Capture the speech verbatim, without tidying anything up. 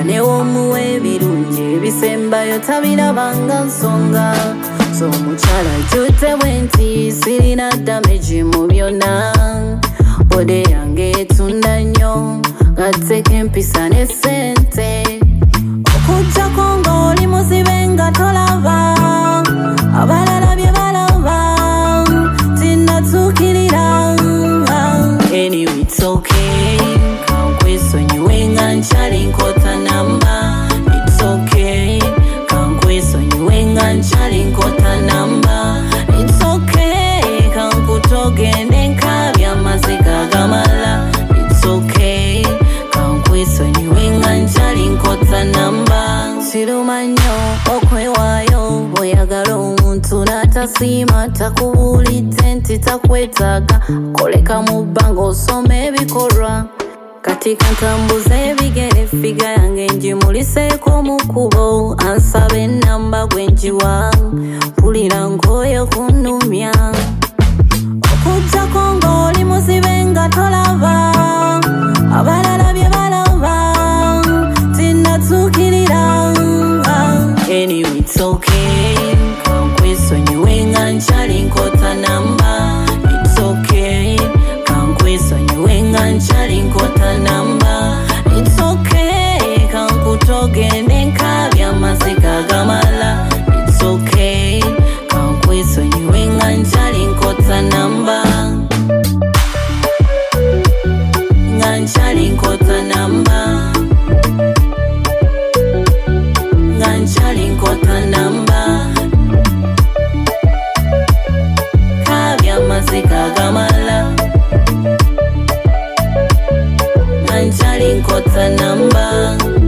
newo muwe birungi bisembayo tabirabanga nsonga so muchala jute bwenti sirina damage mu byonna bode yange tunda nnyo gateke empisa ne sente okujja kongo oli muzibe nga tolaba abalala bye balaba tinnatukirira anyway it's okay kankwisonyiwe nga nkyali nkota namba it's okay kankwisonyiwe nga nkyali nkota namba it's okay kankutogende nkabya maziga gamala it's okay kankwisonyiwe nga nkyali nkota namba sirumanyo okwewayo boyagala omuntu natasima takubulidde nti takwetaaga koleka mu bbanga osoma ebikolwa kati kantambuza ebigere figa yange njimuliseeko mu kkubo ansaba ennamba gwe njiwa mpulira nkooye kunnumya okujjako ng'oli muzibe nga tolaba abalala bye balaba tinnatuukirira anyway it's okay kankwisonyiwe nga nkyali nkota namba it's okay kankwisonyiwe nga nkyali nkota namba it's okay kankutogende nkabya maziga gamala it's okay kankwisonyiwe nga nkyali nkota namba nga nkyali nkota namba nga nkyali nkota namba kabya maziga gamala nga nkyali nkota namba